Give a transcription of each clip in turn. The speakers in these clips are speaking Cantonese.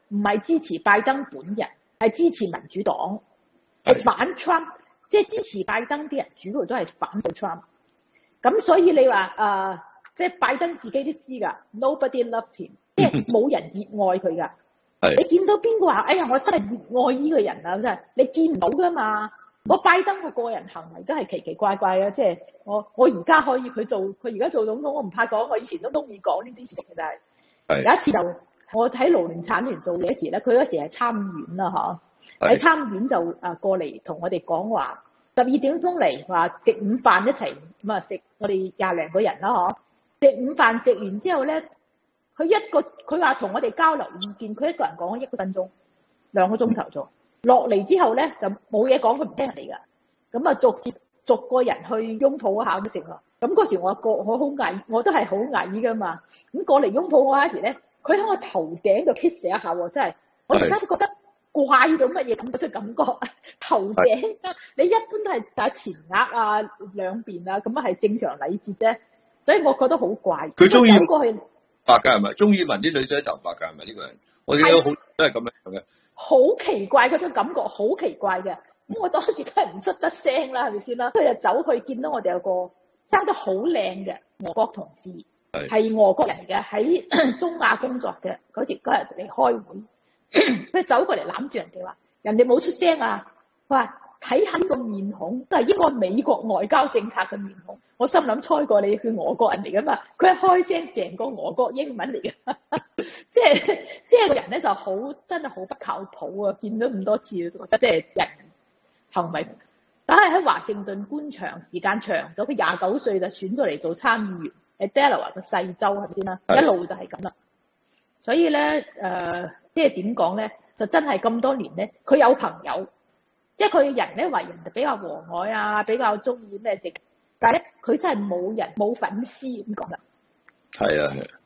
唔係支持拜登本人，係支持民主黨，係反 Trump， 即係支持拜登啲人主要都係反對 Trump。咁所以你話即係拜登自己都知㗎 ，nobody loves him， 即係冇人熱愛佢㗎。你見到邊個話？哎呀，我真係熱愛呢個人啊！真係你見唔到㗎嘛。我拜登個人行為都係奇奇怪怪嘅，即係我而家可以佢而家做總統，我唔怕講，我以前都中意講呢啲事情嘅。但係有一次就我喺勞聯產聯做嘢時咧，佢嗰時係參議院啦，喺參議院就過嚟同我哋講話，12點鐘嚟話食午飯一齊咁啊食，我哋20零個人啦，食午飯食完之後咧，佢話同我哋交流意見，佢一個人講1個分鐘，2個鐘頭咗。落嚟之後咧就冇嘢講，佢唔聽人哋噶，咁啊逐個人去擁抱一下咁成咯。咁嗰時我好矮，我都係好矮噶嘛。咁過嚟擁抱我嗰時咧，佢喺我頭頂度 kiss 一下喎，真係我而家都覺得怪到乜嘢咁嘅感覺。頭頂你一般都係打前額啊、兩邊啊，咁啊係正常禮節啫。所以我覺得好怪。 佢中意過去白㗎係咪？中意聞啲女仔頭髮㗎係咪呢個人？我見到好都係咁樣嘅。 好奇怪嗰種感覺，好奇怪嘅。咁我當時都係唔出得聲啦，係咪先啦？佢就走去見到我哋有個生得好靚嘅俄國同事，係俄國人嚟嘅，喺中亞工作嘅。嗰日嚟開會，佢走過嚟攬住人哋話：人哋冇出聲啊！佢話睇下呢個面孔，都係應該美國外交政策嘅面孔。我心諗猜過你佢俄國人嚟噶嘛？佢一開聲，成個俄國英文嚟嘅，即係個人咧就好真係好不靠譜啊！見到咁多次，覺得即係人行為。但係喺華盛頓官場時間長咗，佢29歲就選咗嚟做參議員，喺 Delaware 嘅細州係咪先啦？一路就係咁啦。所以咧即係點講咧？就真係咁多年咧，佢有朋友，因為佢人咧為人就比較和藹啊，比較中意咩食。但係咧，佢真係冇粉絲咁講啦。 係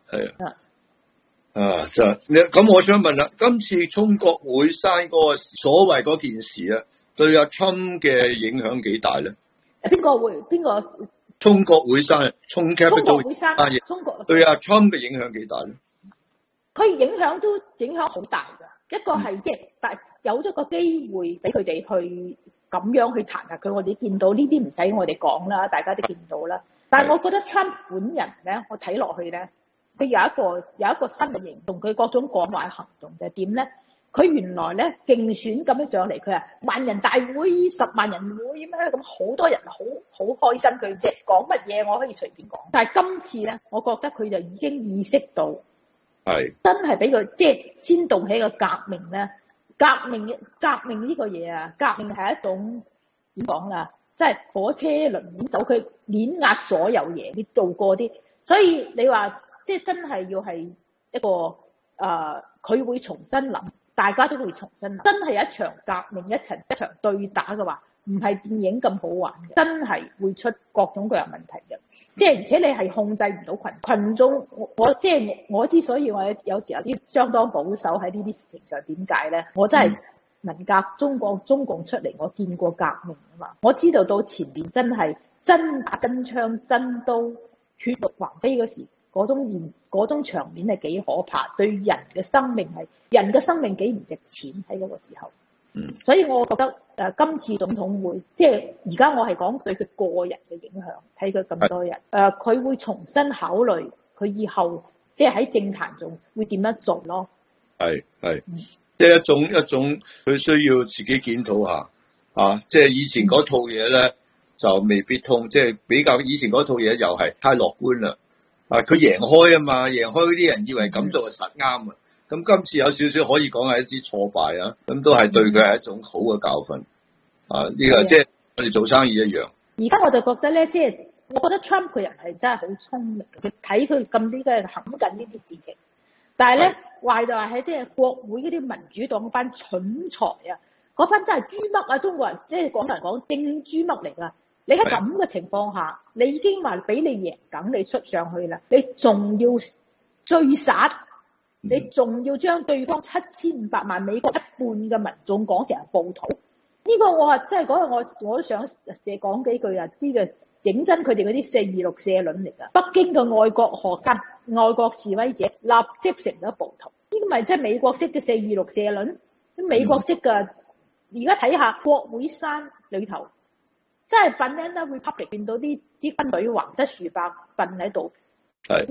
啊，就咁，我想問啦，今次衝國會山嗰個所謂嗰件事啊，對阿 Trump 嘅影響幾大咧？ 邊個衝國會山？衝 Capitol 衝國對阿 Trump 嘅影響幾大咧？ 佢影響好大㗎。一個係即係有咗個機會俾佢哋去咁樣去彈劾佢，我哋見到呢啲唔使我哋講啦，大家都見到啦。但係我覺得 Trump 本人咧，我睇落去咧，佢有一個新嘅形動，佢各種講話行動就係點咧？佢原來咧競選咁樣上嚟，佢話萬人大會、10萬人會咩咁，好多人好開心，佢即係講乜嘢我可以隨便講。但係今次咧，我覺得佢就已經意識到，真係俾佢即係先動起個革命咧。革命呢個嘢啊，革命係一種點講啦，即係火車輪碾走，佢碾壓所有嘢，你做過啲，所以你話即係真係要係一個佢會重新諗，大家都會重新諗，真係一場革命，一場對打嘅話，唔係電影咁好玩嘅，真係會出各種各樣問題嘅。即係而且你係控制唔到群眾，我之所以我有時候啲相當保守喺呢啲事情上，點解咧？我真係文革中共出嚟，我見過革命啊嘛，我知道到前面真係真打真槍真刀血肉橫飛嗰時，嗰種場面係幾可怕，對人嘅生命幾唔值錢喺嗰個時候。所以我覺得今次總統會即係而家我係講對佢個人嘅影響，睇佢咁多日佢會重新考慮佢以後即係喺政壇中會點樣做咯。 即係一種佢需要自己檢討下即係以前嗰套嘢咧就未必通，即係比較以前嗰套嘢又係太樂觀啦。佢贏開啊嘛，贏開啲人以為咁做係實啱啊。咁今次有少少可以講係一支挫敗啊，咁都係對佢係一種好嘅教訓呢個即係我哋做生意一樣。 而家我就覺得咧，即係我覺得 Trump 佢人係真係好聰明，佢睇佢咁啲嘅行緊呢啲事情。但係咧壞就係喺即係國會嗰啲民主黨嗰班蠢材啊，嗰班真係豬嘜啊！中國人即係廣東人講正豬嘜嚟㗎。你喺咁嘅情況下，你已經話俾你贏緊，你出上去啦，你仲要追殺？你仲要將對方7500萬美國一半嘅民眾講成係暴徒？呢個我話真係嗰日我都想講幾句啊！啲嘅認真佢哋嗰啲426社論嚟㗎。北京嘅愛國學生、愛國示威者立即成咗暴徒。 個咪即係美國式嘅426社論，美國式嘅。而家睇下國會山裏頭，真係Banana Republic見到啲軍隊橫七豎八瞓喺度，係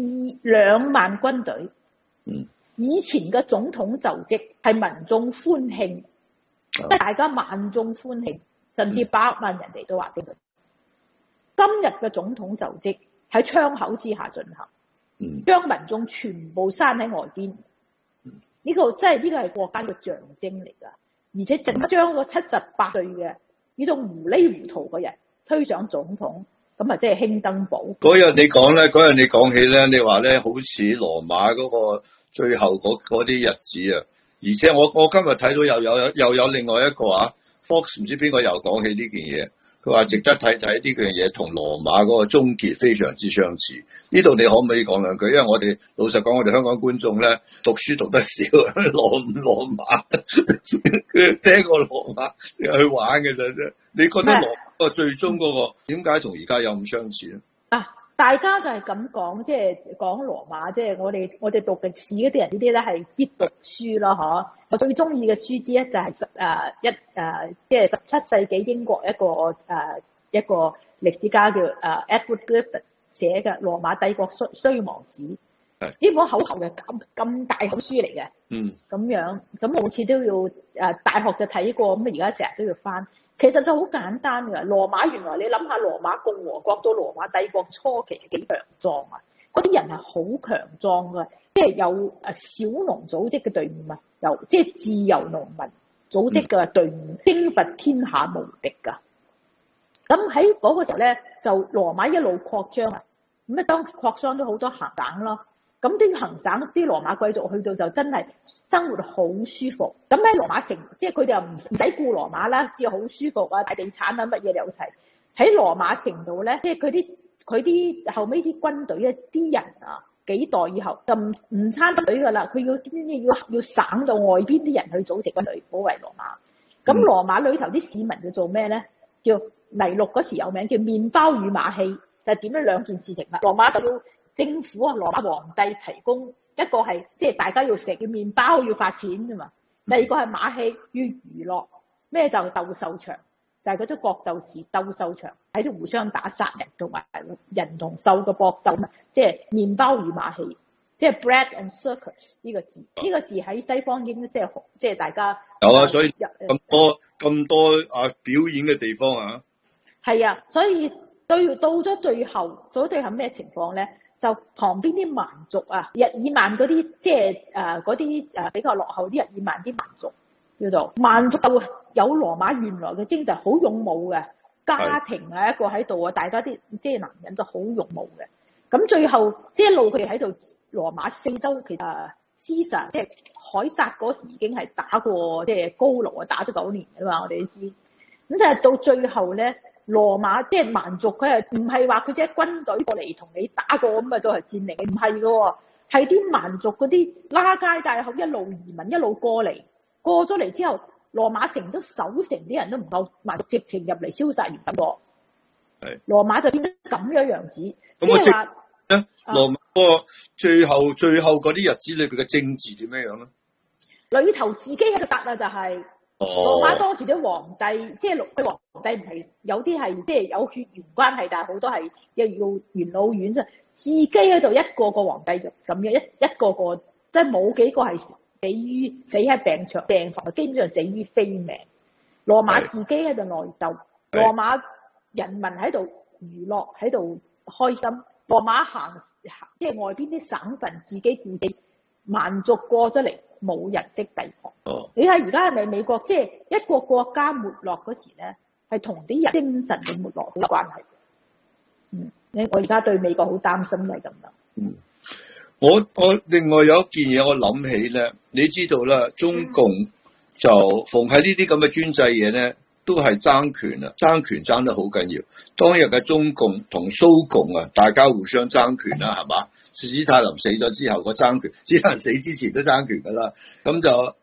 2萬軍隊。以前嘅總統就職係民眾歡慶，即係大家萬眾歡慶，甚至100萬人嚟到華盛頓。今日嘅總統就職喺窗口之下進行，將民眾全部閂喺外邊。呢個真係呢個係國家嘅象徵嚟㗎，而且淨將個78歲嘅呢種糊裡糊塗嘅人推上總統，咁啊即係興登堡。 嗰日你講咧，嗰日你講起咧，你話咧好似羅馬嗰個最後嗰啲日子啊，而且我今日睇到又有另外一個啊 Fox 唔知邊個又講起呢件嘢。佢話值得睇睇呢樣嘢同羅馬嗰個終結非常之相似。呢度你可唔可以講兩句？因為我哋老實講，我哋香港觀眾咧讀書讀得少，羅馬聽過羅馬淨係去玩嘅啫。你覺得羅馬最終嗰個點解同而家有咁相似咧？ 大家就係咁講，即係講羅馬，即係我哋讀歷史嗰啲人呢啲咧係必讀書咯，嗬！我最中意嘅書之一就係即係17世紀英國一個歷史家叫Edward Gibbon 寫嘅《羅馬帝國衰亡史》。呢本口厚嘅咁大口書嚟嘅，咁樣咁好似都要大學就睇過，咁而家成日都要翻。其實就好簡單㗎，羅馬原來你諗下，羅馬共和國到羅馬帝國初期幾強壯啊！嗰啲人係好強壯㗎，即係有小農組織嘅隊伍啊，有即係自由農民組織嘅隊伍，征伐天下無敵㗎。咁喺嗰個時候咧，就羅馬一路擴張啊，咁咧當擴張咗好多行省咯。咁啲行省啲羅馬貴族去到就真係生活好舒服。咁喺羅馬城，即係佢哋又唔使顧羅馬啦，只係好舒服啊，大地產啊乜嘢有齊。喺羅馬城度咧，即係佢啲後尾啲軍隊咧，啲人啊幾代以後就唔參軍隊㗎啦，佢要省到外邊啲人去組成軍隊保衛羅馬。咁羅馬裏頭啲市民要做咩咧？叫尼祿嗰時有名叫麵包與馬戲，就係點樣兩件事情啦。羅馬就要政府啊，羅馬皇帝提供一個係即係大家要食嘅麵包要發錢啫嘛。第二個係馬戲要娛樂，咩就鬥獸場，就係嗰種角鬥士鬥獸場喺度互相打殺人同埋人同獸嘅搏鬥，即係麵包與馬戲，即係 bread and circus 呢個字。呢個字喺西方已經即係大家有啊，所以咁多表演嘅地方啊，係啊，所以到咗最後咩情況咧？就旁邊啲蠻族啊，日耳曼嗰啲即係嗰啲比較落後啲日耳曼啲蠻族叫做蠻族，就有羅馬原來嘅精神，好勇武嘅家庭啊，一個喺度啊，大家啲即係男人都好勇武嘅。咁最後即係一路佢哋喺度羅馬四周，其實Caesar即係凱撒嗰時已經係打過即係高盧啊，打咗9年㗎嘛，我哋都知。咁就係到最後咧。羅馬即係蠻族，佢係唔係話佢即係軍隊過嚟同你打過咁啊？都係戰力，唔係㗎，係啲蠻族嗰啲拉街大口一路移民一路過嚟，過咗嚟之後，羅馬城都守城啲人都唔夠蠻族直情入嚟燒殺完咁個。係羅馬就變咗咁樣子，即係話咧羅馬個最後嗰啲日子裏邊嘅政治點樣咧？ 裏頭自己喺度殺啊，就係。羅馬當時啲皇帝，即係佢皇帝唔係有啲係即係有血緣關係，但係好多係又要元老院啫。自己喺度一個個皇帝咁樣一個個，即係冇幾個係死喺病床，基本上死於非命。羅馬自己喺度內鬥，羅馬人民喺度娛樂，喺度開心。羅馬行即係外邊啲省份自己顧己，蠻族過咗嚟。冇人識抵抗。你睇而家係咪美國即係一個國家沒落嗰時咧，係同啲人精神嘅沒落好有關係。我而家對美國好擔心係咁啦。 我另外有一件嘢我諗起咧，你知道啦，中共就逢喺呢啲咁嘅專制嘢咧，都係爭權啊，爭權爭得好緊要。當日嘅中共同蘇共啊，大家互相爭權啦，係嘛？史太林死咗之後個爭權，史太林死之前都爭權噶啦。咁就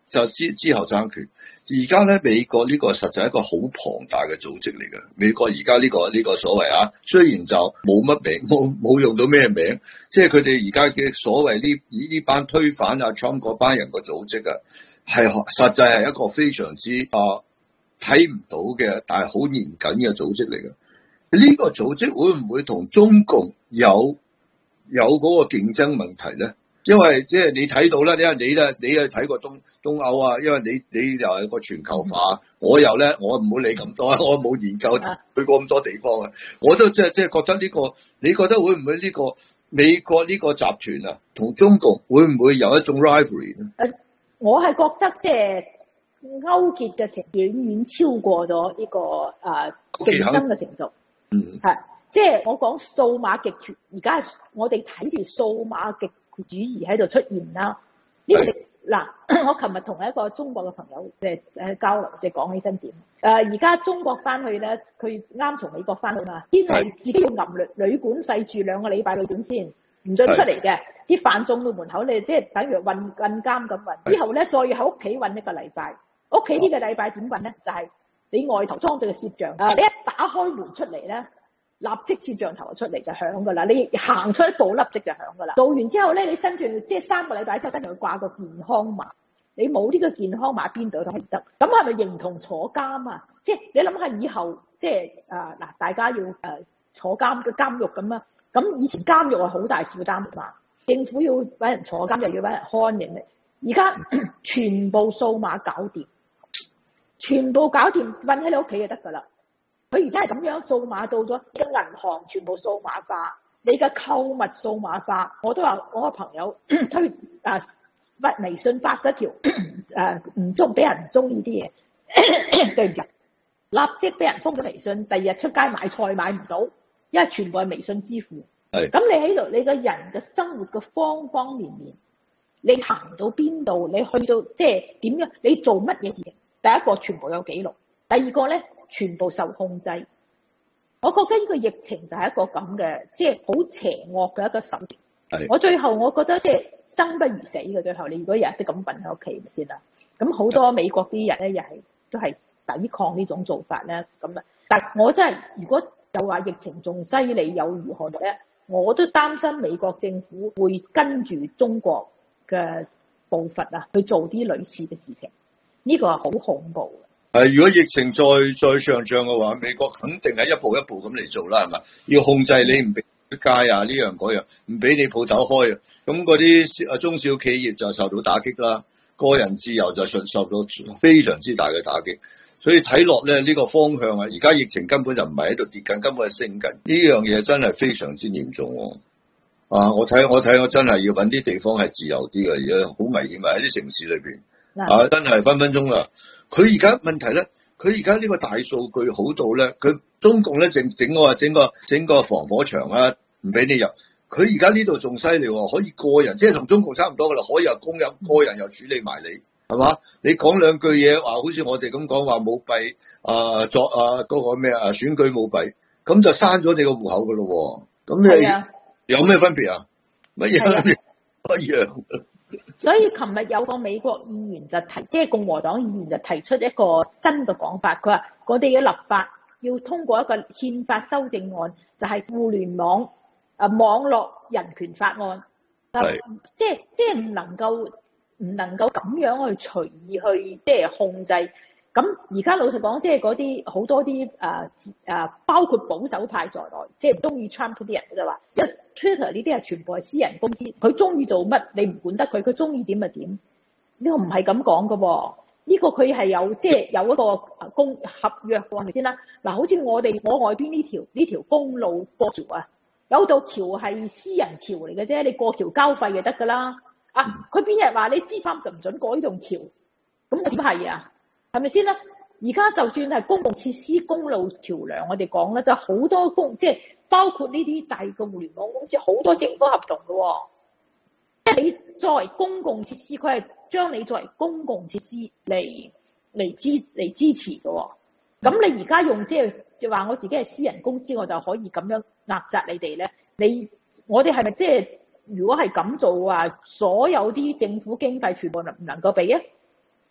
就之後爭權。而家咧美國呢個實在係一個好龐大嘅組織嚟嘅。美國而家呢個所謂啊，雖然就冇乜名，冇用到咩名，即係佢哋而家嘅所謂呢班推翻啊 Trump 嗰班人個組織啊，係實際係一個非常之睇唔到嘅，但係好嚴謹嘅組織嚟嘅。呢個組織會唔會同中共有嗰個競爭問題咧？因為即係你睇到啦，因為你去睇過東歐啊，因為你又係個全球化，我又咧我唔好理咁多，我冇研究去過咁多地方啊，我都即係覺得呢個，你覺得會唔會呢個美國呢個集團啊，同中共會唔會有一種 rivalry 咧？ 我係覺得即係勾結嘅程度遠遠超過咗呢個競爭嘅程度。係即係我講數碼極權，而家係我哋睇住數碼極主義喺度出現啦。呢個嗱，我琴日同一個中國嘅朋友交流，講起身點。而家中國翻去咧，佢啱從美國翻去嘛，先係自己要揞旅館費住2個禮拜旅館先，唔准出嚟嘅。啲飯送到門口，你即係等於運監咁運。之後咧，再要喺屋企運1個禮拜。屋企呢個禮拜點運咧？就係你外頭裝咗個攝像，你一打開門出嚟咧，立即攝像頭出嚟就響噶啦。你行出一步，立即就響噶啦。做完之後咧，你身上即係3個禮拜之後身上掛個健康碼，你冇呢個健康碼邊度都唔得。咁係咪形同坐監啊？即係你諗下以後，即係大家要坐監獄咁啊？咁以前監獄係好大負擔嘛，政府要揾人坐監，又要揾人看嘅。而家全部數碼搞掂。全部搞掂，瞓喺你屋企就得噶啦。佢而家係咁樣數碼到咗，你嘅銀行全部數碼化，你嘅購物數碼化。我都話我個朋友推微信發咗條唔中俾人唔中意啲嘢，對唔住，立即俾人封咗微信。第二日出街買菜買唔到，因為全部係微信支付。咁你喺度，你個人嘅生活嘅方方面面，你行到邊度，你去到即係點樣，你做乜嘢事情？第一個全部有記錄，第二個咧全部受控制。我覺得呢個疫情就係一個咁嘅，即係好邪惡嘅一個手段。我最後我覺得即係生不如死嘅。最後你如果日日都咁瞓喺屋企咪先啦。咁好多美國啲人咧都係抵抗呢種做法咧咁啊。但係我真係如果又話疫情仲犀利又如何咧，我都擔心美國政府會跟住中國嘅步伐啊去做啲類似嘅事情。呢個係好恐怖嘅。 如果疫情再上漲嘅話，美國肯定係一步一步咁嚟做啦，係咪？要控制你唔俾出街啊，呢樣嗰樣，唔俾你鋪頭開啊。咁嗰啲中小企業就受到打擊啦，個人自由就受到非常之大嘅打擊。所以睇落咧，呢個方向啊，而家疫情根本就唔係喺度跌緊，根本係升緊。呢樣嘢真係非常之嚴重喎。我睇我真係要揾啲地方係自由啲嘅，而家好危險啊！喺啲城市裏邊。真係分分鐘啦！佢而家問題咧，佢而家呢個大數據好到咧，佢中共咧整個防火牆啊，唔俾你入。佢而家呢度仲犀利喎，可以個人即係同中共差唔多噶啦，可以有公有個人又處理埋你，係嘛？你講兩句嘢話，好似我哋咁講話舞弊作嗰個咩選舉舞弊，咁就刪咗你個戶口噶咯。咁你有咩分別啊？乜嘢一樣？所以琴日有個美國議員就即係共和黨議員就提出一個新嘅講法，佢話我哋嘅立法要通過一個憲法修正案，就係互聯網網絡人權法案，即係唔能夠咁樣去隨意去即係控制。咁而家老實講，即係嗰啲好多啲包括保守派在內，即係唔中意 Trump 嗰啲人就話，因為 Twitter 呢啲係全部係私人公司，佢中意做乜你唔管得佢，佢中意點就點。呢個唔係咁講㗎喎，呢個佢係有即係有一個合約係咪先啦？嗱，好似我外邊呢條公路過橋啊，有道橋係私人橋嚟嘅啫，你過橋交費就得㗎啦。佢邊日話你知翻就唔準過呢棟橋，咁點係啊？係咪先啦？而家就算係公共設施、公路橋梁，我哋講咧就好多即係包括呢啲大嘅互聯網公司，好多政府合同嘅喎。即係你作為公共設施，佢係將你作為公共設施嚟支持嘅喎。咁你而家用即係話我自己係私人公司，我就可以咁樣壓榨你哋咧？我哋係咪即係如果係咁做啊？所有啲政府經費全部唔能夠俾啊？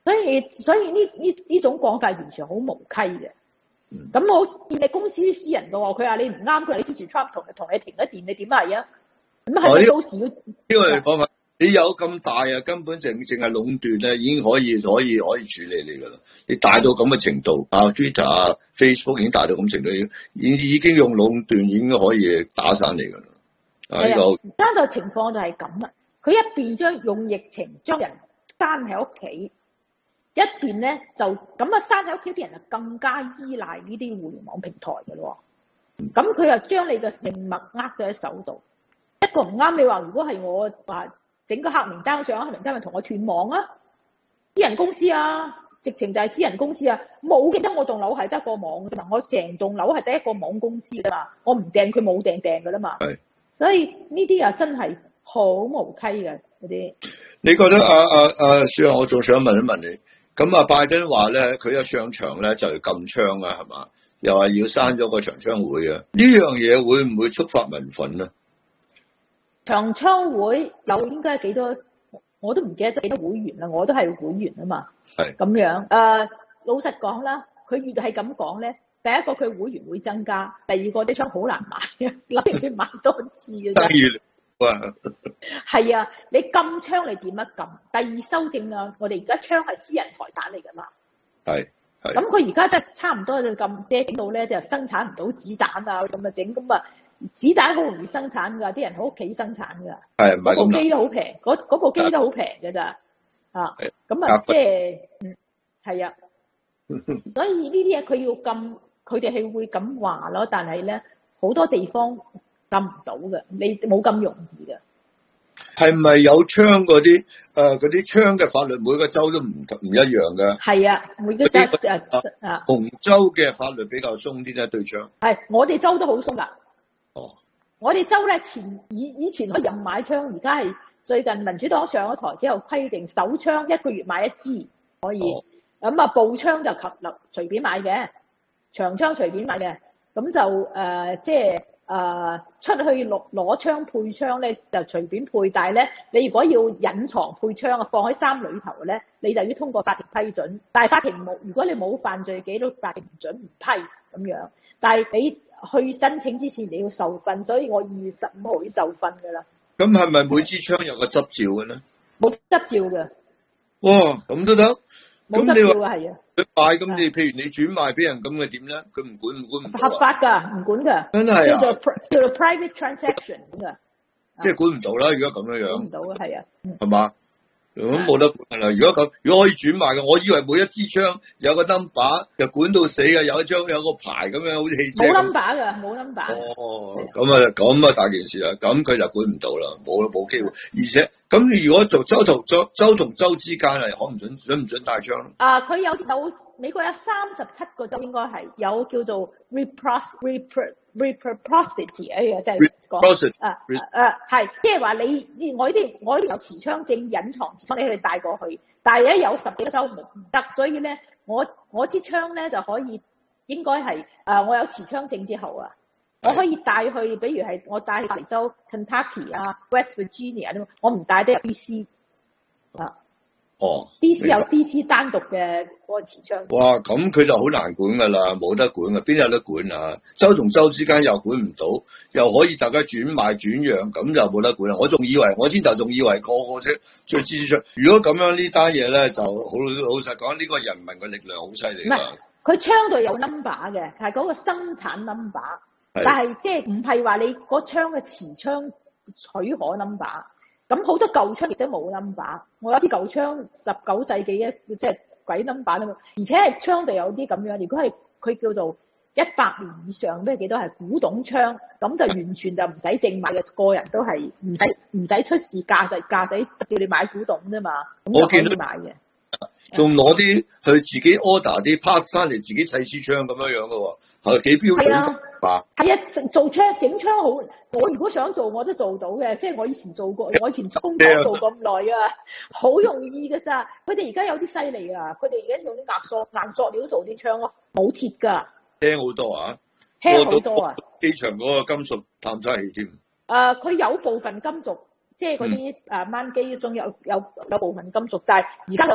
所以呢種講法完全好無稽嘅。咁我見你公司私人嘅喎，佢話你唔啱，佢話你支持 Trump 同你停咗電，你點係啊？咁係咪到時要呢個講法？你有咁大啊，根本淨係壟斷咧，已經可以處理你噶啦。你大到咁嘅程度，Twitter 啊、Facebook 已經大到咁程度，已經用壟斷已經可以打散你噶啦。 係啊，而家個情況就係咁啦。佢一邊將用疫情將人關喺屋企，一邊咧就咁啊，關喺屋企啲人就更加依賴呢啲互聯網平台嘅咯。咁佢又將你嘅命脈握咗喺手度，一個唔啱你話，如果係我話整個黑名單上黑名單，咪同我斷網啊！私人公司啊，直情就係私人公司啊，冇嘅，我棟樓係得一個網啫嘛，我成棟樓係得一個網公司㗎嘛，我唔訂佢冇訂㗎啦嘛。係，所以呢啲啊真係好無稽嘅嗰啲。 你覺得小楊，我仲想問一問你，咁拜登話咧，佢一上場咧就要禁槍啊，係嘛？又話要閂咗個長槍會啊？呢樣嘢會唔會觸發民憤咧？ 長槍會有應該幾多？我都唔記得咗幾多會員啦，我都係會員啊嘛。係咁樣。老實講啦，佢越係咁講咧，第一個佢會員會增加，第二個啲槍好難買啊，諗住買多次嘅啫。係啊，你禁槍你點樣禁？第二修正啊，我哋而家槍係私人財產嚟噶嘛。係。咁佢而家真係差唔多就咁整到咧，就生產唔到子彈啊，咁啊整咁啊。子彈好容易生產㗎，啲人喺屋企生產㗎。係，唔係咁難。嗰部機都好平，嗰部機都好平㗎咋。啊，咁啊，即係，係啊。所以呢啲嘢佢要禁，佢哋係會咁話咯。但係咧，好多地方禁唔到嘅，你冇咁容易嘅。係唔係有槍嗰啲槍嘅法律，每個州都唔一樣嘅？係啊，每個州紅州嘅法律比較鬆啲咧，對槍。係，我哋州都好鬆㗎。我哋州咧以前可以任買槍，而家係最近民主黨上咗台之後規定手槍1個月買1支可以，咁啊步槍就隨便買嘅，長槍隨便買嘅，咁就即係出去攞槍配槍咧就隨便配，但係咧你如果要隱藏配槍啊，放喺衫裏頭咧，你就要通過法庭批准，但係法庭冇，如果你冇犯罪記錄，法庭唔准唔批咁樣，但係你去申請之前你要受訓，所以我2月15號要受訓噶啦。咁係咪每支槍有個執照嘅咧？冇執照嘅。哇，咁都得？冇執照嘅係啊。佢賣咁你，譬如你轉賣俾人咁嘅點咧？佢唔管唔合法㗎，唔管㗎。真係啊！叫做 private transaction 㗎。即係管唔到啦，如果咁樣樣。管唔到啊，係啊。係嘛？咁冇得管啦。如果可以轉賣嘅，我以為每一支槍有個 number 就管到死嘅，有個牌咁樣，好似汽車。冇 number 㗎，冇 number。哦，咁啊大件事啦，咁佢就管唔到啦，冇機會。而且咁你如果做州同州之間係可唔准帶槍？佢有美國有37個州應該係有叫做 reciprocity 哎呀，真係講係，即係話我呢啲有持槍證隱藏持槍，你可以帶過去，但係咧有10幾個州唔得，所以咧我支槍咧就可以應該係我有持槍證之後啊，我可以帶去，比如係我帶去加州 Kentucky 啊 West Virginia 我唔帶得入 DC 啊。哦 ，DC 有 DC 單獨嘅嗰個持槍。哇，咁佢就好難管噶啦，冇得管噶，邊有得管啊？州同州之間又管唔到，又可以大家轉賣轉讓，咁就冇得管啦。我先頭仲以為個啫，最支持槍。如果咁樣呢單嘢咧，就好老實講，呢個人民嘅力量好犀利。唔係，佢槍度有 number 嘅，係嗰個生產 number， 但係即係唔係話你嗰槍嘅持槍許可 number。咁好多舊槍亦都冇 number， 我有啲舊槍19世紀嘅，即係鬼 number 啊嘛，而且係槍度有啲咁樣，如果係佢叫做100年以上，咩幾多係古董槍，咁就完全就唔使證買嘅，個人都係唔使出示駕駛叫你買古董啫嘛，咁就可以買嘅。仲攞啲去自己 order 啲 parts 翻嚟自己砌支槍咁樣樣嘅喎，係幾標準化。係啊，做槍整槍好，我如果想做我都做到嘅，即係我以前做過，我以前工廠做咁耐啊，好容易嘅咋。佢哋而家有啲犀利啊，佢哋而家用啲硬塑料做啲槍咯，冇鐵㗎。輕好多啊！輕好多啊！機場嗰個金屬探測器添。佢有部分金屬，即係嗰啲掹機中有部分金屬，但係而家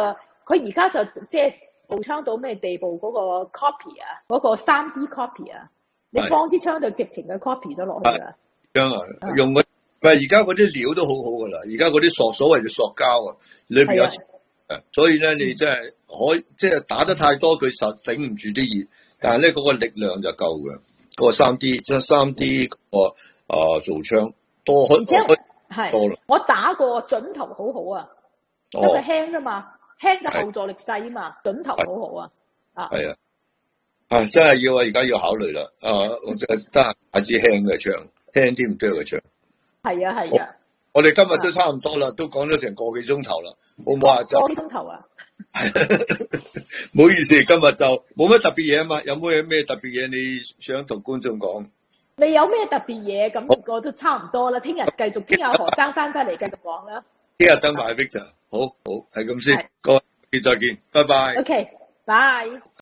佢而家就即係步槍到咩地步？嗰個 copy 啊，嗰個3D copy 啊，你放支槍就直情嘅 copy 咗落去啦。 用嗰而家嗰啲料都好好噶啦，而家嗰啲所謂嘅塑膠啊，裏邊有所以咧你真係即係打得太多，佢實頂唔住啲熱，但係咧嗰個力量就夠嘅。嗰個3D 個做槍多， 而且多啦。 我打過準頭好好啊，因為輕啫嘛，輕嘅後座力細啊嘛，準頭好好啊。 係啊，真係要而家要考慮啦。我真係得下支輕嘅槍，輕啲唔多嘅槍。 係啊。 我哋今日都差唔多啦，都講咗成個幾鐘頭啦，好唔好啊？ 個幾鐘頭啊？ 唔好意思，今日就冇乜特別嘢啊嘛。有冇咩特別嘢你想同觀眾講？ 未有咩特別嘢，咁我都差唔多啦。聽日繼續，聽日何生翻嚟繼續講啦。 聽日等埋 Victor，好係咁先，各位再見，拜拜。 OK，拜。